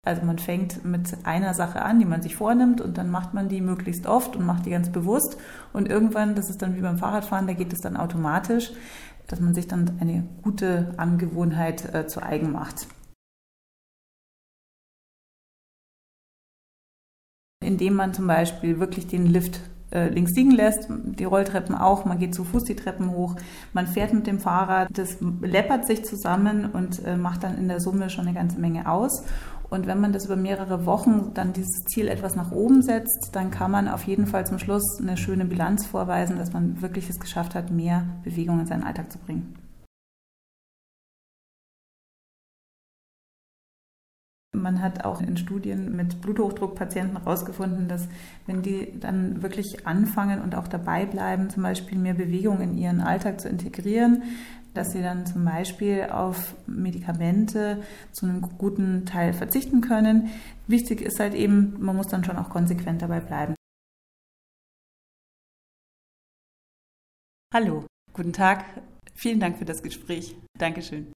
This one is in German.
Also man fängt mit einer Sache an, die man sich vornimmt und dann macht man die möglichst oft und macht die ganz bewusst. Und irgendwann, das ist dann wie beim Fahrradfahren, da geht es dann automatisch, dass man sich dann eine gute Angewohnheit zu eigen macht. Indem man zum Beispiel wirklich den Lift links liegen lässt, die Rolltreppen auch, man geht zu Fuß die Treppen hoch, man fährt mit dem Fahrrad, das läppert sich zusammen und macht dann in der Summe schon eine ganze Menge aus. Und wenn man das über mehrere Wochen dann dieses Ziel etwas nach oben setzt, dann kann man auf jeden Fall zum Schluss eine schöne Bilanz vorweisen, dass man wirklich es geschafft hat, mehr Bewegung in seinen Alltag zu bringen. Man hat auch in Studien mit Bluthochdruckpatienten herausgefunden, dass wenn die dann wirklich anfangen und auch dabei bleiben, zum Beispiel mehr Bewegung in ihren Alltag zu integrieren, dass sie dann zum Beispiel auf Medikamente zu einem guten Teil verzichten können. Wichtig ist halt eben, man muss dann schon auch konsequent dabei bleiben. Hallo, guten Tag. Vielen Dank für das Gespräch. Dankeschön.